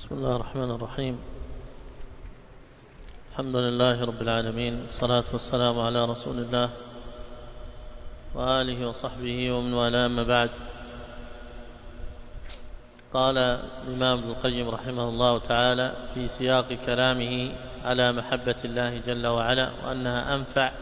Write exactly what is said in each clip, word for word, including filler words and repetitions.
بسم الله الرحمن الرحيم. الحمد لله رب العالمين، والصلاة والسلام على رسول الله وآله وصحبه ومن والاه، أما بعد. قال الإمام ابن القيم رحمه الله تعالى في سياق كلامه على محبة الله جل وعلا وأنها أنفع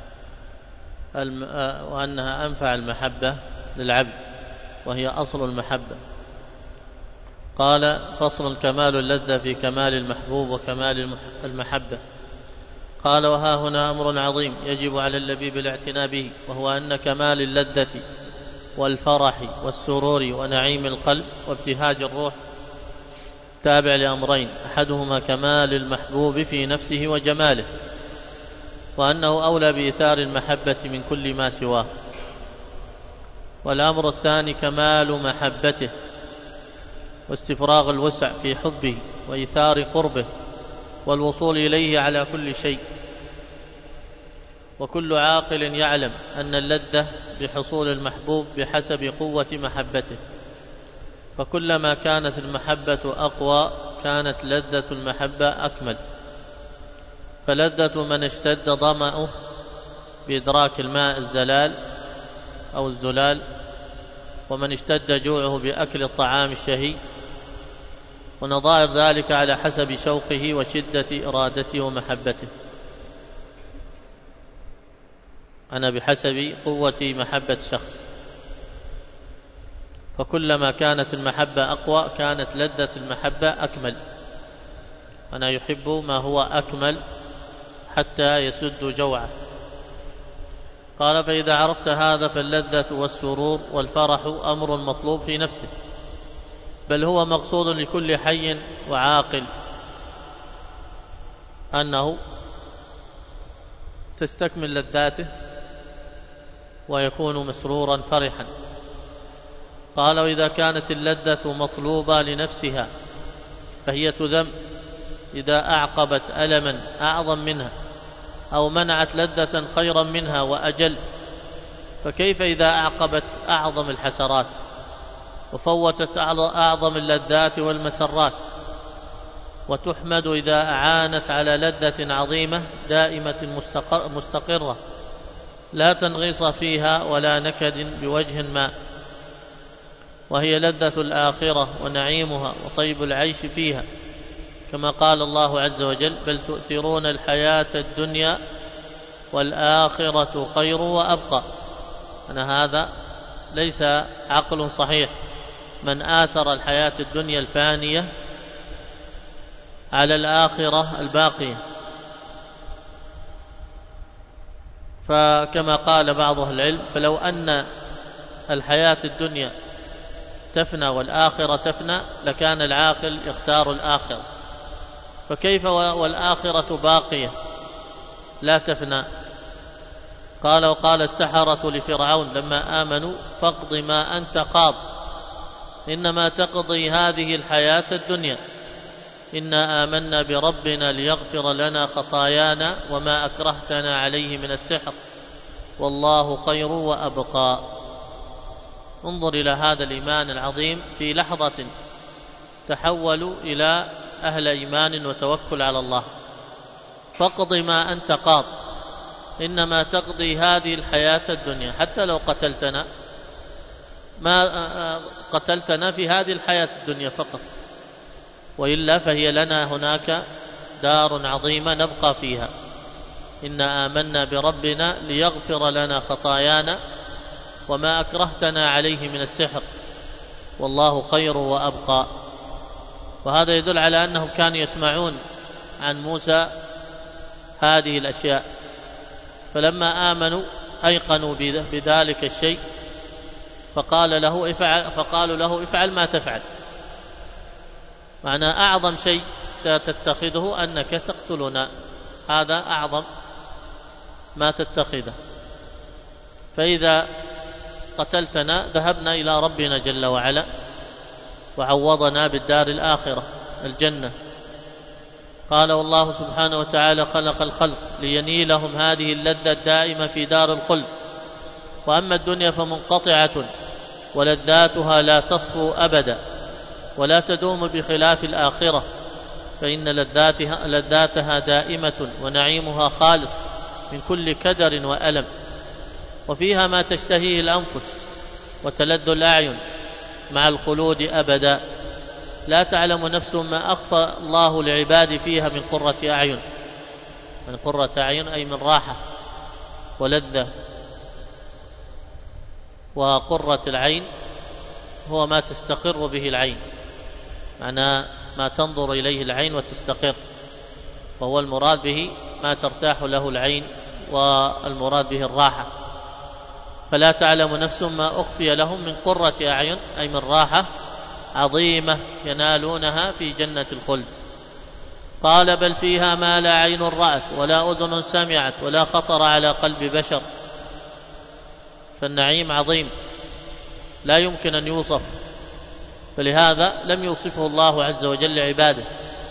وأنها أنفع المحبة للعبد، وهي أصل المحبة. قال: فصل: كمال اللذة في كمال المحبوب وكمال المحبة. قال: وها هنا أمر عظيم يجب على اللبيب الاعتناء به، وهو أن كمال اللذة والفرح والسرور ونعيم القلب وابتهاج الروح تابع لأمرين: أحدهما كمال المحبوب في نفسه وجماله، وأنه أولى بإيثار المحبة من كل ما سواه، والأمر الثاني كمال محبته واستفراغ الوسع في حبه وإيثار قربه والوصول إليه على كل شيء. وكل عاقل يعلم أن اللذة بحصول المحبوب بحسب قوة محبته، فكلما كانت المحبة أقوى كانت لذة المحبة أكمل. فلذة من اشتد ظمأه بإدراك الماء الزلال أو الزلال، ومن اشتد جوعه بأكل الطعام الشهي، ونظائر ذلك على حسب شوقه وشدة إرادته ومحبته. أنا بحسب قوة محبة شخص، فكلما كانت المحبة أقوى كانت لذة المحبة أكمل. أنا يحب ما هو أكمل حتى يسد جوعه. قال: فإذا عرفت هذا فاللذة والسرور والفرح أمر مطلوب في نفسه، بل هو مقصود لكل حي وعاقل، أنه تستكمل لذاته ويكون مسرورا فرحا. قال: وإذا كانت اللذة مطلوبة لنفسها فهي تذم إذا أعقبت ألما أعظم منها أو منعت لذة خيرا منها وأجل، فكيف إذا أعقبت أعظم الحسرات وفوتت أعظم اللذات والمسرات؟ وتحمد إذا أعانت على لذة عظيمة دائمة مستقرة لا تنغص فيها ولا نكد بوجه ما، وهي لذة الآخرة ونعيمها وطيب العيش فيها، كما قال الله عز وجل: بل تؤثرون الحياة الدنيا والآخرة خير وأبقى. أنا هذا ليس عقل صحيح، من آثر الحياة الدنيا الفانية على الآخرة الباقية. فكما قال بعض أهل العلم: فلو أن الحياة الدنيا تفنى والآخرة تفنى لكان العاقل يختار الآخرة، فكيف والآخرة باقية لا تفنى؟ قال: وقال السحرة لفرعون لما آمنوا: فاقض ما أنت قاض، إنما تقضي هذه الحياة الدنيا، إنا آمنا بربنا ليغفر لنا خطايانا وما أكرهتنا عليه من السحر والله خير وأبقى. انظر إلى هذا الإيمان العظيم، في لحظة تحولوا إلى أهل إيمان وتوكل على الله. فاقض ما أنت قاض، إنما تقضي هذه الحياة الدنيا، حتى لو قتلتنا ما قتلتنا في هذه الحياة الدنيا فقط، وإلا فهي لنا هناك دار عظيمة نبقى فيها. إنا آمنا بربنا ليغفر لنا خطايانا وما أكرهتنا عليه من السحر والله خير وأبقى. وهذا يدل على أنهم كانوا يسمعون عن موسى هذه الأشياء، فلما آمنوا أيقنوا بذلك الشيء، فقال له افعل فقالوا له: افعل ما تفعل. معنى أعظم شيء ستتخذه أنك تقتلنا، هذا أعظم ما تتخذه، فإذا قتلتنا ذهبنا إلى ربنا جل وعلا وعوضنا بالدار الآخرة الجنة. قال: والله سبحانه وتعالى خلق الخلق لينيلهم هذه اللذة الدائمة في دار الخلد، وأما الدنيا فمنقطعة ولذاتها لا تصفو أبدا، ولا تدوم بخلاف الآخرة، فإن لذاتها, لذاتها دائمة ونعيمها خالص من كل كدر وألم، وفيها ما تشتهيه الأنفس وتلذ الأعين مع الخلود أبدا. لا تعلم نفس ما أخفى الله لعبادي فيها من قرة أعين، من قرة أعين أي من راحة ولذة. وقرة العين هو ما تستقر به العين، معناه ما تنظر إليه العين وتستقر، وهو المراد به ما ترتاح له العين، والمراد به الراحة. فلا تعلم نفس ما أخفي لهم من قرة أعين أي من راحة عظيمة ينالونها في جنة الخلد. قال بل فيها ما لا عين رأت ولا أذن سمعت ولا خطر على قلب بشر. فالنعيم عظيم لا يمكن أن يوصف، فلهذا لم يوصفه الله عز وجل لعباده.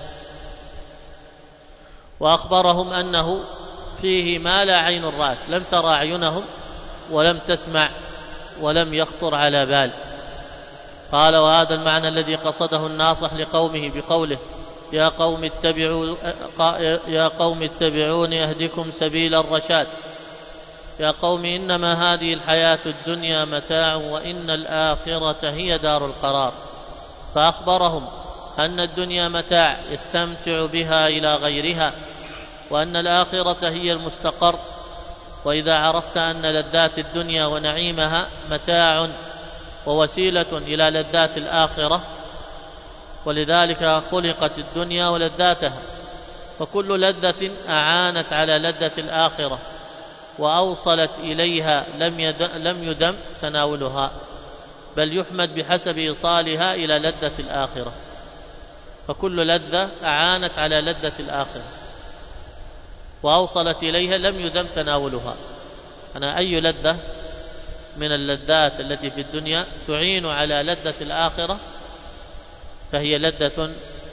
وأخبرهم أنه فيه ما لا عين رأت، لم ترى أعينهم ولم تسمع ولم يخطر على بال. قال وهذا المعنى الذي قصده الناصح لقومه بقوله يا قوم اتبعوا يا قوم اتبعوني أهدكم سبيل الرشاد. يا قوم إنما هذه الحياة الدنيا متاع وإن الآخرة هي دار القرار. فأخبرهم أن الدنيا متاع يستمتع بها إلى غيرها، وأن الآخرة هي المستقر. وإذا عرفت أن لذات الدنيا ونعيمها متاع ووسيلة إلى لذات الآخرة، ولذلك خلقت الدنيا ولذاتها، فكل لذة أعانت على لذة الآخرة وأوصلت إليها لم يدم تناولها، بل يحمد بحسب إيصالها إلى لذة الآخرة. فكل لذة أعانت على لذة الآخرة وأوصلت إليها لم يدم تناولها. أنا أي لذة من اللذات التي في الدنيا تعين على لذة الآخرة فهي لذة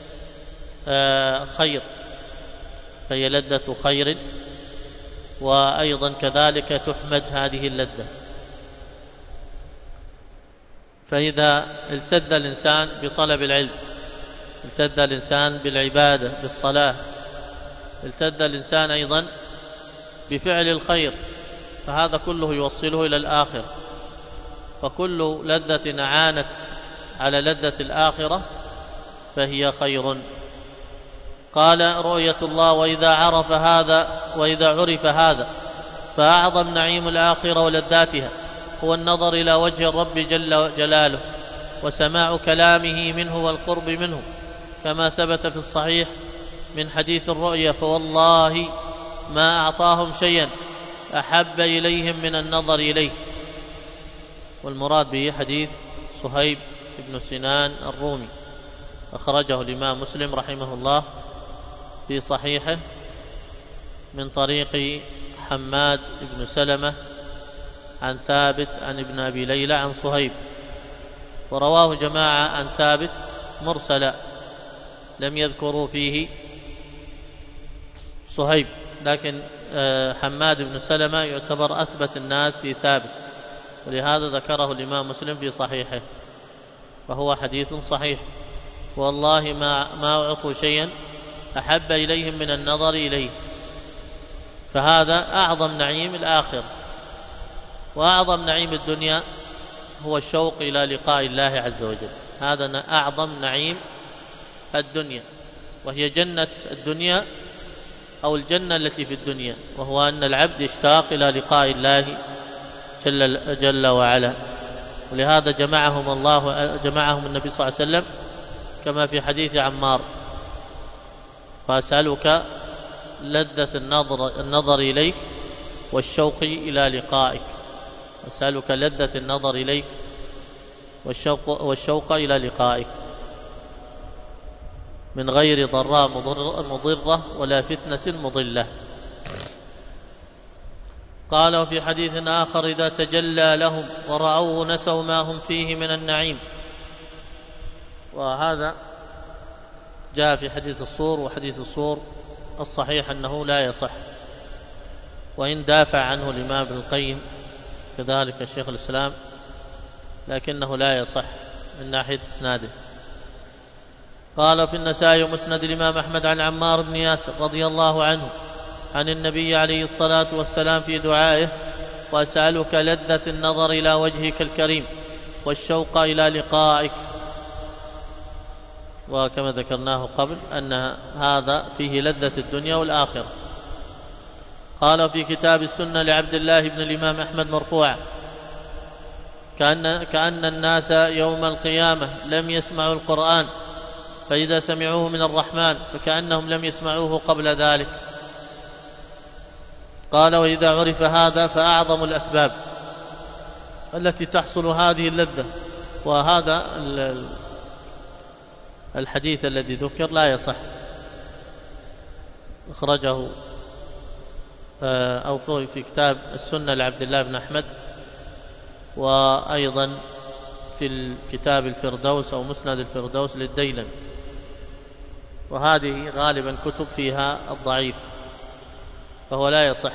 خير، فهي لذة خير، وأيضا كذلك تحمد هذه اللذة. فإذا التذ الإنسان بطلب العلم، التذ الإنسان بالعبادة بالصلاة، التذ الإنسان أيضا بفعل الخير، فهذا كله يوصله إلى الآخرة. فكل لذة أعانت على لذة الآخرة فهي خير. قال رؤية الله وإذا عرف هذا وإذا عرف هذا فأعظم نعيم الآخرة ولذاتها هو النظر إلى وجه الرب جل جلاله وسماع كلامه منه والقرب منه، كما ثبت في الصحيح من حديث الرؤيا فوالله ما أعطاهم شيئا أحب إليهم من النظر إليه. والمراد به حديث صهيب بن سنان الرومي، أخرجه الإمام مسلم رحمه الله في صحيحه من طريق حماد بن سلمة عن ثابت عن ابن أبي ليلى عن صهيب، ورواه جماعة عن ثابت مرسلا لم يذكروا فيه صهيب، لكن حماد بن سلمة يعتبر أثبت الناس في ثابت، ولهذا ذكره الإمام مسلم في صحيحه، فهو حديث صحيح. والله ما, ما أعطوا شيئا أحب إليهم من النظر إليه، فهذا أعظم نعيم الآخرة. وأعظم نعيم الدنيا هو الشوق إلى لقاء الله عز وجل، هذا أعظم نعيم الدنيا، وهي جنة الدنيا أو الجنة التي في الدنيا، وهو أن العبد يشتاق إلى لقاء الله جل, جل وعلا. ولهذا جمعهم الله جمعهم النبي صلى الله عليه وسلم كما في حديث عمار فأسألك لذة النظر, النظر إليك والشوق إلى لقائك، أسألك لذة النظر إليك والشوق, والشوق إلى لقائك من غير ضراء مضرة ولا فتنة مضلة. قال وفي حديث آخر إذا تجلى لهم ورأوه نسوا ما هم فيه من النعيم. وهذا جاء في حديث الصور، وحديث الصور الصحيح أنه لا يصح، وإن دافع عنه الإمام ابن القيم كذلك الشيخ الإسلام، لكنه لا يصح من ناحية إسناده، قال في النسائي ومسند الإمام أحمد عن عمار بن ياسر رضي الله عنه عن النبي عليه الصلاة والسلام في دعائه: وأسألك لذة النظر إلى وجهك الكريم والشوق إلى لقائك. وكما ذكرناه قبل أن هذا فيه لذة الدنيا والآخرة. قال في كتاب السنة لعبد الله بن الإمام أحمد مرفوعا: كأن, كأن الناس يوم القيامة لم يسمعوا القرآن، فإذا سمعوه من الرحمن فكأنهم لم يسمعوه قبل ذلك. قال: وإذا عرف هذا فأعظم الأسباب التي تحصل هذه اللذة. وهذا الحديث الذي ذكر لا يصح، أخرجه أو في كتاب السنة لعبد الله بن أحمد، وأيضا في كتاب الفردوس أو مسند الفردوس للديلمي، وهذه غالبا كتب فيها الضعيف، فهو لا يصح.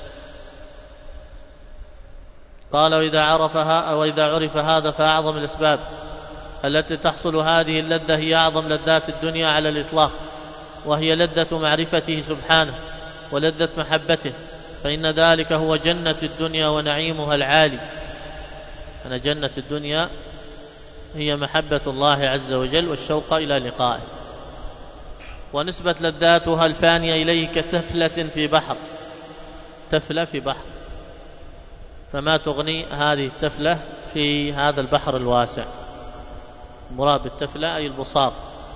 قال: وإذا عرفها أو إذا عرف هذا فأعظم الأسباب التي تحصل هذه اللذة هي أعظم لذات الدنيا على الإطلاق، وهي لذة معرفته سبحانه ولذة محبته، فإن ذلك هو جنة الدنيا ونعيمها العالي. أن جنة الدنيا هي محبة الله عز وجل والشوق إلى لقائه. ونسبة لذاتها الفانية إليه كتفلة في بحر، تفلة في بحر، فما تغني هذه التفلة في هذا البحر الواسع. مراد بالتفلة أي البساط.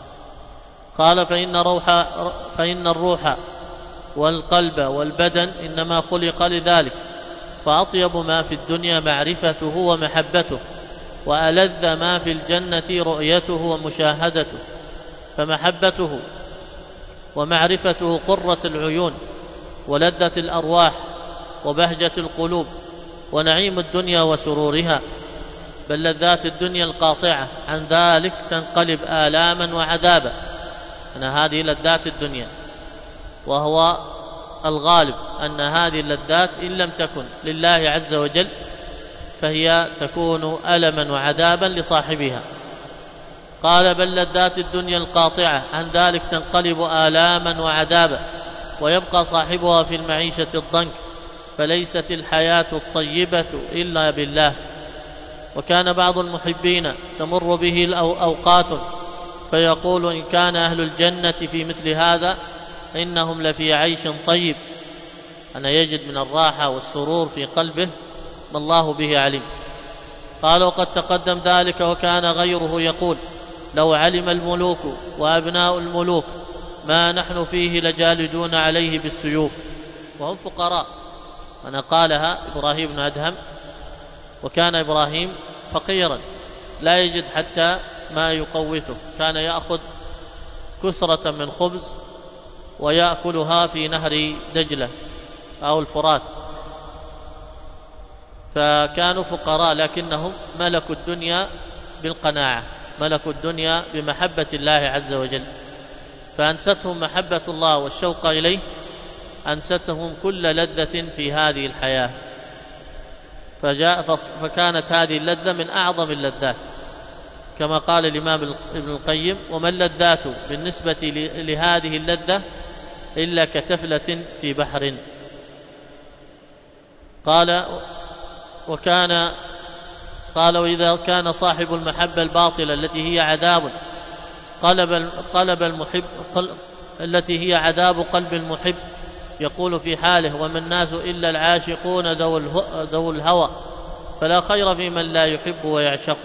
قال: فإن, روح فإن الروح والقلب والبدن إنما خلق لذلك، فأطيب ما في الدنيا معرفته ومحبته، وألذ ما في الجنة رؤيته ومشاهدته، فمحبته ومعرفته قرة العيون ولذة الأرواح وبهجة القلوب ونعيم الدنيا وسرورها، بل لذات الدنيا القاطعة عن ذلك تنقلب آلاما وعذابا. أن هذه لذات الدنيا، وهو الغالب أن هذه اللذات إن لم تكن لله عز وجل فهي تكون ألما وعذابا لصاحبها. قال: بل لذات الدنيا القاطعة عن ذلك تنقلب آلاما وعذابا، ويبقى صاحبها في المعيشة الضنك، فليست الحياة الطيبة إلا بالله. وكان بعض المحبين تمر به الأوقات فيقول: إن كان أهل الجنة في مثل هذا إنهم لفي عيش طيب. أنا يجد من الراحة والسرور في قلبه ما الله به علم. قال: وقد تقدم ذلك، وكان غيره يقول: لو علم الملوك وأبناء الملوك ما نحن فيه لجالدون عليه بالسيوف. وهم فقراء. أنا قالها إبراهيم بن أدهم، وكان إبراهيم فقيرا لا يجد حتى ما يقوته، كان يأخذ كسرة من خبز ويأكلها في نهر دجلة أو الفرات. فكانوا فقراء لكنهم ملكوا الدنيا بالقناعة، ملكوا الدنيا بمحبة الله عز وجل، فأنستهم محبة الله والشوق إليه، أنستهم كل لذة في هذه الحياة. فجاء فكانت هذه اللذة من أعظم اللذات، كما قال الإمام ابن القيم: وما اللذات بالنسبة لهذه اللذة إلا كتفلة في بحر. قال: وكان قال: وإذا كان صاحب المحبة الباطلة التي هي عذاب قلب قلب المحب التي هي عذاب قلب المحب، يقول في حاله: وما الناس إلا العاشقون ذو الهوى، فلا خير في من لا يحب ويعشق.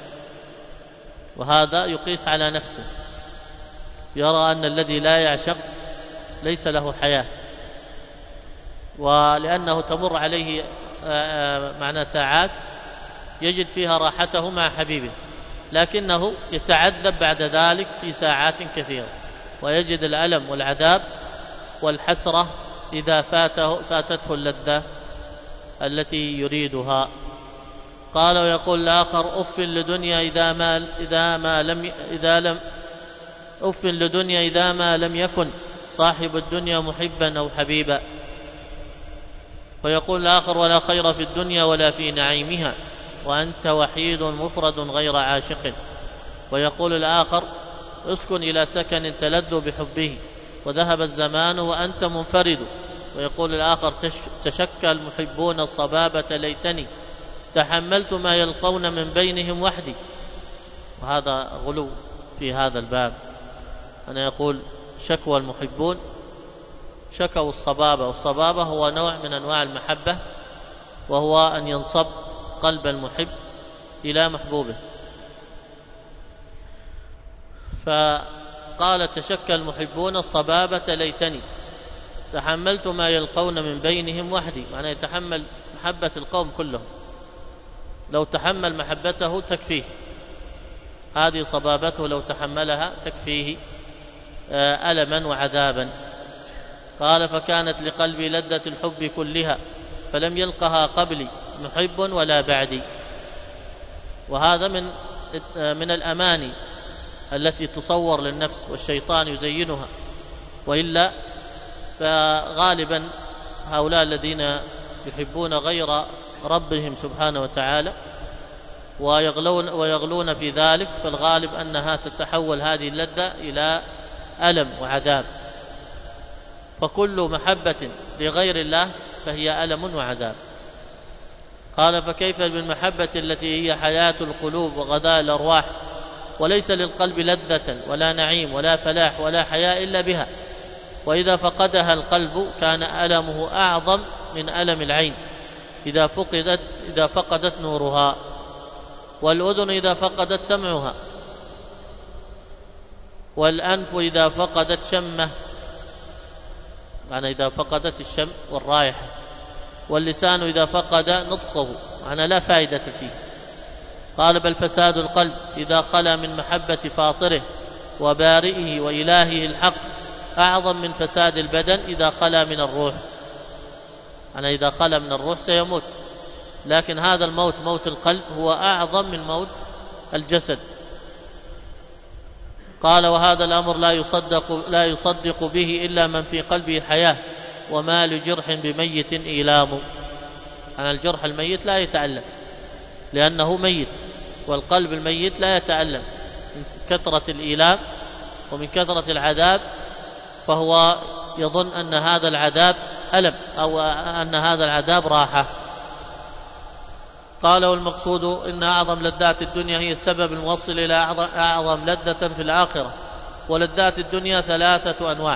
وهذا يقيس على نفسه، يرى أن الذي لا يعشق ليس له حياة، ولأنه تمر عليه معنى ساعات يجد فيها راحته مع حبيبه، لكنه يتعذب بعد ذلك في ساعات كثيرة، ويجد الألم والعذاب والحسرة إذا فاته فاتته اللذة التي يريدها. قال: ويقول الآخر: أف لدنيا إذا ما إذا ما لم إذا لم أف لدنيا إذا ما لم يكن صاحب الدنيا محبا أو حبيبا. ويقول الآخر: ولا خير في الدنيا ولا في نعيمها، وأنت وحيد مفرد غير عاشق. ويقول الآخر: اسكن إلى سكن تلذ بحبه، وذهب الزمان وأنت منفرد. ويقول الآخر تشكى المحبون الصبابة ليتني تحملت ما يلقون من بينهم وحدي. وهذا غلو في هذا الباب. أنا يقول شكوى المحبون، شكوا الصبابة، والصبابة هو نوع من أنواع المحبة، وهو أن ينصب قلب المحب إلى محبوبه. فقال تشكى المحبون الصبابة ليتني تحملت ما يلقون من بينهم وحدي، معناه يتحمل محبة القوم كلهم، لو تحمل محبته تكفيه، هذه صبابته لو تحملها تكفيه ألما وعذابا. قال فكانت لقلبي لذة الحب كلها فلم يلقها قبلي محب ولا بعدي. وهذا من من الأماني التي تصور للنفس والشيطان يزينها، وإلا فغالبا هؤلاء الذين يحبون غير ربهم سبحانه وتعالى ويغلون, ويغلون في ذلك، فالغالب أنها تتحول هذه اللذة إلى ألم وعذاب. فكل محبة لغير الله فهي ألم وعذاب. قال فكيف بالمحبة التي هي حياة القلوب وغذاء الأرواح، وليس للقلب لذة ولا نعيم ولا فلاح ولا حياة إلا بها، وإذا فقدها القلب كان ألمه أعظم من ألم العين إذا فقدت, إذا فقدت نورها، والأذن إذا فقدت سمعها، والأنف إذا فقدت شمه، معنى إذا فقدت الشم والرائحة، واللسان إذا فقد نطقه، معنى لا فائدة فيه. قال بل فساد القلب إذا خلا من محبة فاطره وبارئه وإلهه الحق أعظم من فساد البدن إذا خلا من الروح. أنا إذا خلا من الروح سيموت، لكن هذا الموت موت القلب هو أعظم من موت الجسد. قال وهذا الأمر لا يصدق, لا يصدق به إلا من في قلبه حياة، وما لجرح بميت إيلام. أنا الجرح الميت لا يتألم لأنه ميت، والقلب الميت لا يتألم من كثرة الإيلام ومن كثرة العذاب، فهو يظن أن هذا العذاب ألم أو أن هذا العذاب راحة. قال والمقصود إن أعظم لذات الدنيا هي السبب الموصل إلى أعظم لذة في الآخرة، ولذات الدنيا ثلاثة أنواع،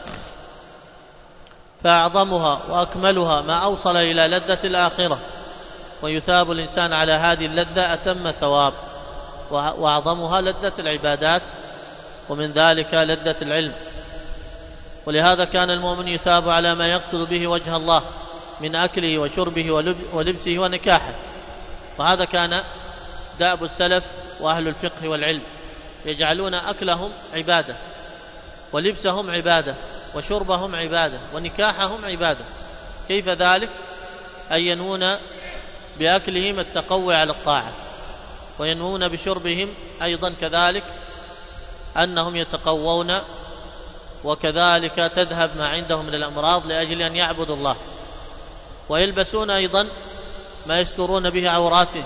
فأعظمها وأكملها ما أوصل إلى لذة الآخرة، ويثاب الإنسان على هذه اللذة أتم ثواب، وأعظمها لذة العبادات، ومن ذلك لذة العلم. ولهذا كان المؤمن يثاب على ما يقصد به وجه الله من أكله وشربه ولبسه ونكاحه، وهذا كان دأب السلف وأهل الفقه والعلم، يجعلون أكلهم عبادة، ولبسهم عبادة، وشربهم عبادة، ونكاحهم عبادة. كيف ذلك؟ أن ينوون بأكلهم التقوي على الطاعة، وينوون بشربهم أيضا كذلك أنهم يتقوون، وكذلك تذهب ما عندهم من الأمراض لأجل أن يعبدوا الله، ويلبسون أيضا ما يسترون به عوراتهم،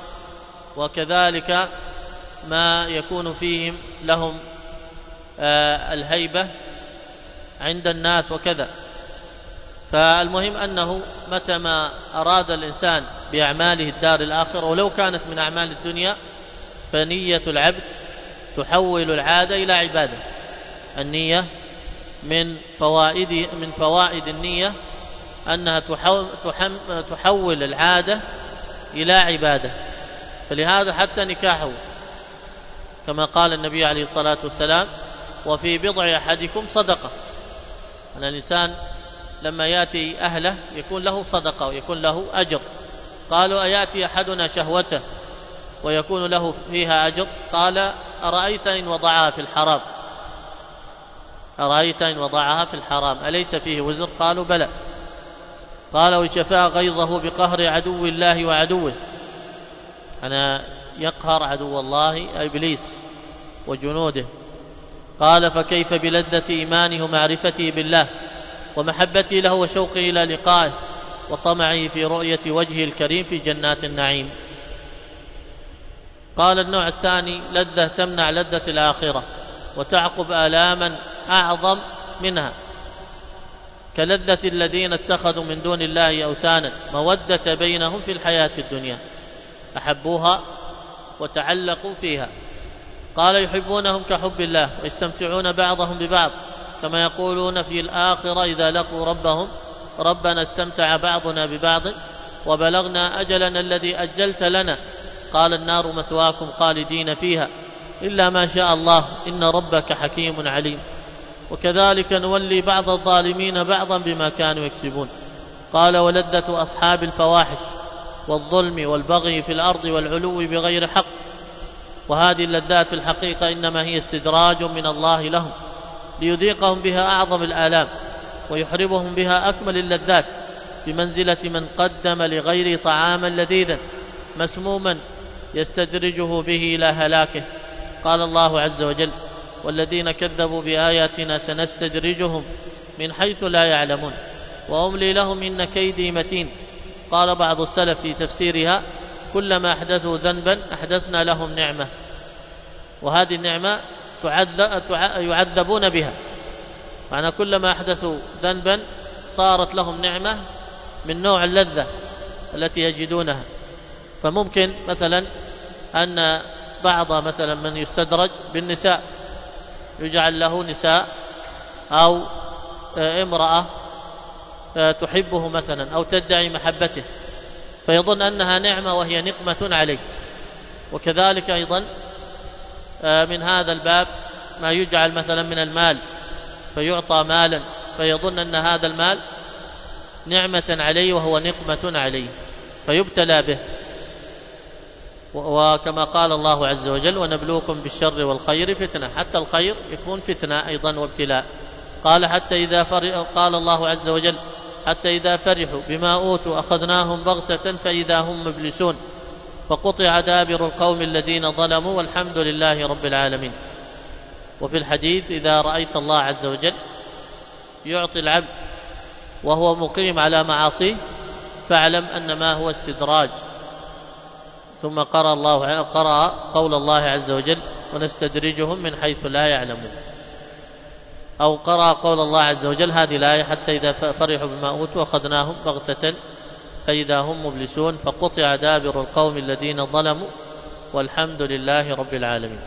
وكذلك ما يكون فيهم لهم آه الهيبة عند الناس وكذا. فالمهم أنه متى ما أراد الإنسان بأعماله الدار الآخرة ولو كانت من أعمال الدنيا، فنية العبد تحول العادة إلى عبادة. النية من فوائد من فوائد النية أنها تحول العادة إلى عبادة. فلهذا حتى نكاحه كما قال النبي عليه الصلاة والسلام وفي بضع أحدكم صدقة. أن الإنسان لما يأتي أهله يكون له صدقة ويكون له أجر. قالوا أيأتي أحدنا شهوته ويكون له فيها أجر؟ قال أرأيت إن وضعها في الحرام أرأيت إن وضعها في الحرام أليس فيه وزر؟ قالوا بلى. قال وشفاء غيظه بقهر عدو الله وعدوه، أنا يقهر عدو الله إبليس وجنوده. قال فكيف بلذة إيمانه ومعرفته بالله ومحبته له وشوقه إلى لقائه وطمعه في رؤية وجهه الكريم في جنات النعيم. قال النوع الثاني لذة تمنع لذة الآخرة، وتعقب آلاما أعظم منها، كلذة الذين اتخذوا من دون الله أوثانا مودة بينهم في الحياة الدنيا، أحبوها وتعلقوا فيها. قال يحبونهم كحب الله ويستمتعون بعضهم ببعض، كما يقولون في الآخرة إذا لقوا ربهم ربنا استمتع بعضنا ببعض وبلغنا أجلنا الذي أجلت لنا، قال النار مثواكم خالدين فيها إلا ما شاء الله إن ربك حكيم عليم. وكذلك نولي بعض الظالمين بعضا بما كانوا يكسبون. قال ولذة أصحاب الفواحش والظلم والبغي في الأرض والعلو بغير حق، وهذه اللذات في الحقيقة إنما هي استدراج من الله لهم ليذيقهم بها أعظم الآلام ويحرمهم بها أكمل اللذات، بمنزلة من قدم لغير طعاما لذيذا مسموما يستدرجه به إلى هلاكه. قال الله عز وجل والذين كذبوا بآياتنا سنستدرجهم من حيث لا يعلمون وأملي لهم إن كيدي متين. قال بعض السلف في تفسيرها كلما أحدثوا ذنبا أحدثنا لهم نعمة، وهذه النعمة يعذبون بها، معنى كلما أحدثوا ذنبا صارت لهم نعمة من نوع اللذة التي يجدونها. فممكن مثلا أن بعض مثلا من يستدرج بالنساء يجعل له نساء أو امرأة تحبه مثلا أو تدعي محبته فيظن أنها نعمة وهي نقمة عليه. وكذلك أيضا من هذا الباب ما يجعل مثلا من المال فيعطى مالا فيظن أن هذا المال نعمة عليه وهو نقمة عليه فيبتلى به. وكما قال الله عز وجل ونبلوكم بالشر والخير فتنة، حتى الخير يكون فتنة أيضا وابتلاء. قال حتى إذا فرحوا، قال الله عز وجل حتى إذا فرحوا بما أوتوا أخذناهم بغتة فإذا هم مبلسون فقطع دابر القوم الذين ظلموا والحمد لله رب العالمين. وفي الحديث إذا رأيت الله عز وجل يعطي العبد وهو مقيم على معاصيه فاعلم أن ما هو استدراج. ثم قرأ الله قرأ قول الله عز وجل ونستدرجهم من حيث لا يعلمون، أو قرأ قول الله عز وجل هذه الآية حتى إذا فرحوا بما أوتوا أخذناهم بغتة فإذا هم مبلسون فقطع دابر القوم الذين ظلموا والحمد لله رب العالمين.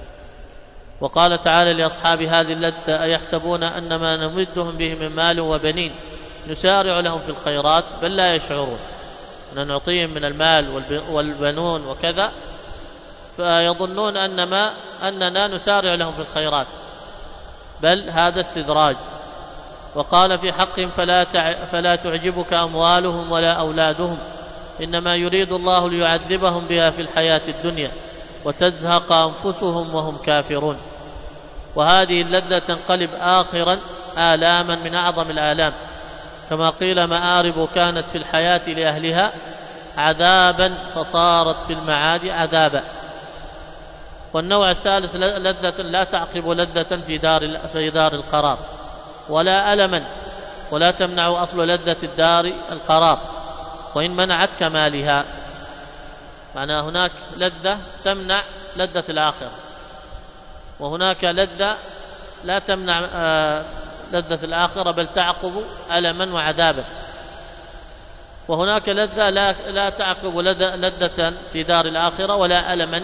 وقال تعالى لأصحاب هذه اللذة أيحسبون أن ما نمدهم به من مال وبنين نسارع لهم في الخيرات بل لا يشعرون، أن نعطيهم من المال والبنون وكذا فيظنون أنما أننا نسارع لهم في الخيرات، بل هذا استدراج. وقال في حقهم فلا, فلا تعجبك أموالهم ولا أولادهم إنما يريد الله ليعذبهم بها في الحياة الدنيا وتزهق أنفسهم وهم كافرون. وهذه اللذة تنقلب آخرا آلاما من أعظم الآلام، كما قيل مآرب كانت في الحياة لأهلها عذابا فصارت في المعاد عذابا. والنوع الثالث لذة لا تعقب لذة في دار, في دار القرار ولا ألما، ولا تمنع أصل لذة الدار القرار وإن منعت كمالها. معنى هناك لذة تمنع لذة الآخرة، وهناك لذة لا تمنع لذة الآخرة بل تعقب ألما وعذابا. وهناك لذة لا, لا تعقب لذة في دار الآخرة ولا ألما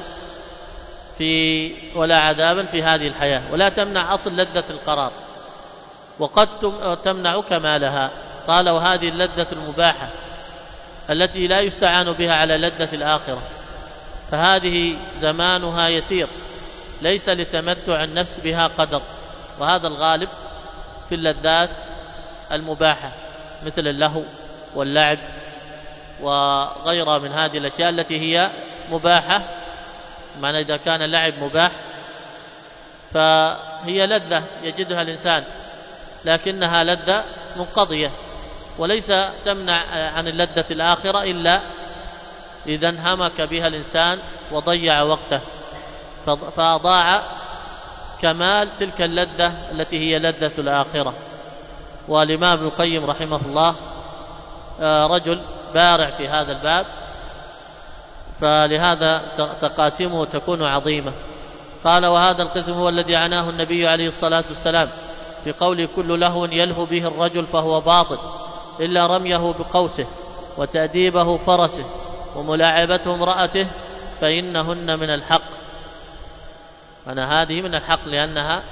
في ولا عذابا في هذه الحياة، ولا تمنع أصل لذة القرار وقد تمنع كمالها. قال وهذه اللذة المباحة التي لا يستعان بها على لذة الآخرة فهذه زمانها يسير ليس لتمتع النفس بها قدر، وهذا الغالب في اللذات المباحة مثل اللهو واللعب وغيرها من هذه الأشياء التي هي مباحة. معنى إذا كان اللعب مباح فهي لذة يجدها الإنسان لكنها لذة منقضية وليس تمنع عن اللذة الآخرة إلا إذا انهمك بها الإنسان وضيع وقته فأضاع كمال تلك اللذة التي هي لذة الآخرة. والإمام ابن القيم رحمه الله رجل بارع في هذا الباب، فلهذا تقاسيمه تكون عظيمة. قال: وهذا القسم هو الذي عناه النبي عليه الصلاة والسلام في قول: كل لهو يلهو به الرجل فهو باطل إلا رميه بقوسه وتأديبه فرسه وملاعبته امرأته فإنهن من الحق. أنا هذه من الحق لأنها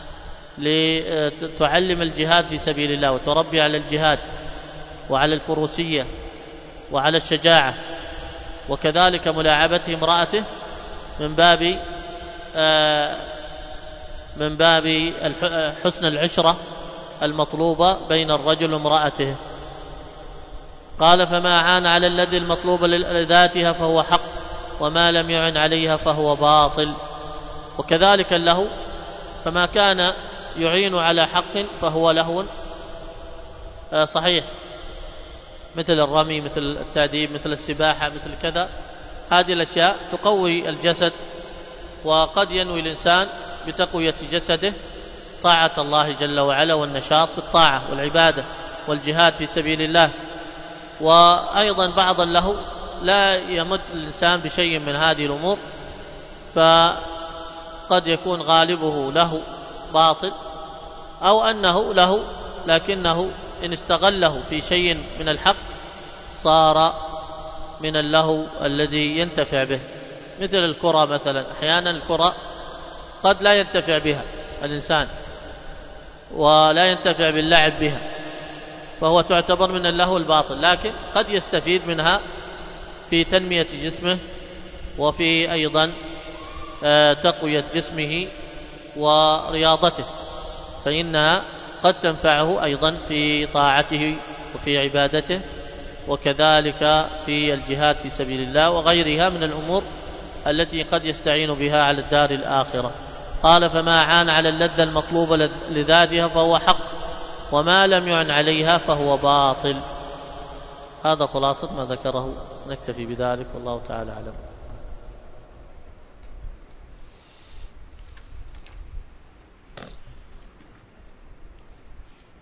لتعلم الجهاد في سبيل الله وتربي على الجهاد وعلى الفروسية وعلى الشجاعة. وكذلك ملاعبته امرأته من باب آه من باب حسن العشرة المطلوبة بين الرجل وامرأته. قال: فما عان على الذي المطلوب لذاتها فهو حق وما لم يعن عليها فهو باطل. وكذلك اللهو فما كان يعين على حق فهو لهو آه صحيح، مثل الرمي، مثل التأديب، مثل السباحة، مثل كذا. هذه الأشياء تقوي الجسد، وقد ينوي الإنسان بتقوية جسده طاعة الله جل وعلا والنشاط في الطاعة والعبادة والجهاد في سبيل الله. وأيضا بعض اللهو لا يمد الإنسان بشيء من هذه الأمور، فقد يكون غالبه له باطل، أو أنه له لكنه إن استغله في شيء من الحق صار من اللهو الذي ينتفع به، مثل الكرة مثلا. أحيانا الكرة قد لا ينتفع بها الإنسان ولا ينتفع باللعب بها، فهو تعتبر من اللهو الباطل، لكن قد يستفيد منها في تنمية جسمه وفي أيضا تقوية جسمه ورياضته، فإنها قد تنفعه أيضا في طاعته وفي عبادته، وكذلك في الجهاد في سبيل الله وغيرها من الأمور التي قد يستعين بها على الدار الآخرة. قال: فما عان على اللذة المطلوبة لذاتها فهو حق وما لم يعن عليها فهو باطل. هذا خلاصة ما ذكره، نكتفي بذلك والله تعالى أعلم.